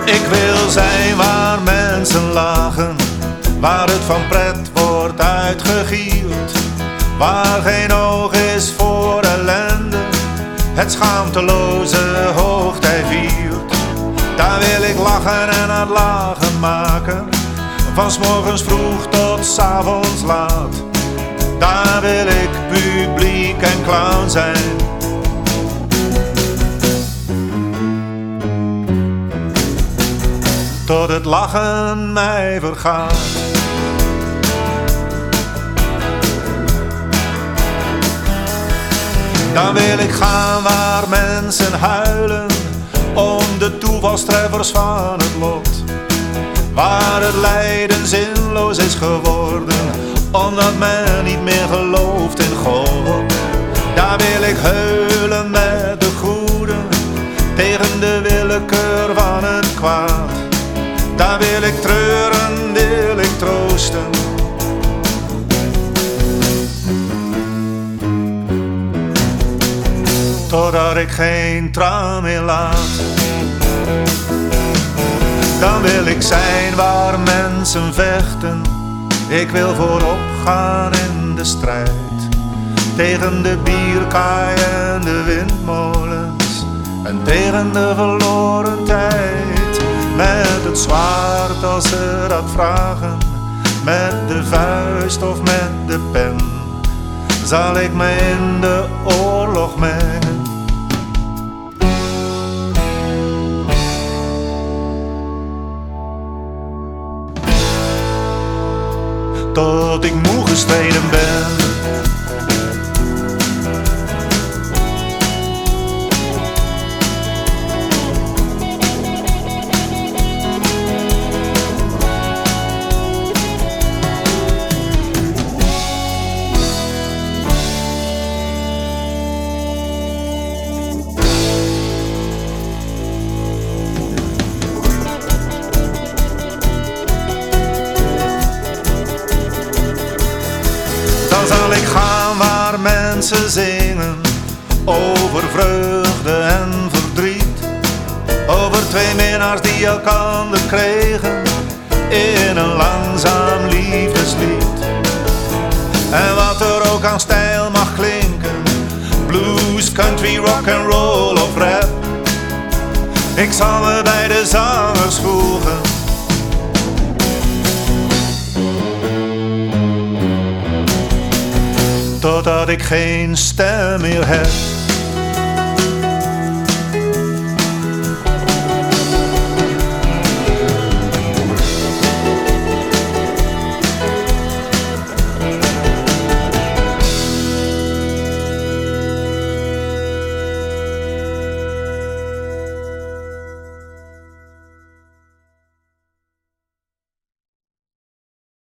Ik wil zijn waar mensen lachen, waar het van pret wordt uitgegierd, waar geen oog is voor ellende, het schaamteloze hoogtij viert. Daar wil ik lachen en het lachen maken, van 's morgens vroeg tot 's avonds laat. Daar wil ik publiek en clown zijn. Tot het lachen mij vergaat. Dan wil ik gaan waar mensen huilen om de toevalstreffers van het lot, waar het lijden zinloos is geworden omdat men niet meer gelooft in God. Daar wil ik heulen met de goeden tegen de willekeur van het kwaad. Daar wil ik treuren, wil ik troosten. Totdat ik geen traan meer laat. Dan wil ik zijn waar mensen vechten. Ik wil voorop gaan in de strijd, tegen de bierkaai en de windmolens en tegen de verloren tijd. Met het zwaard als ze dat vragen, met de vuist of met de pen, zal ik me in de oorlog mengen. Tot ik moe gestreden ben. Dan zal ik gaan waar mensen zingen over vreugde en verdriet, over twee minnaars die elkander kregen in een langzaam liefdeslied. En wat er ook aan stijl mag klinken, blues, country, rock and roll of rap, ik zal me bij de zangers voegen. Totdat ik geen stem meer heb.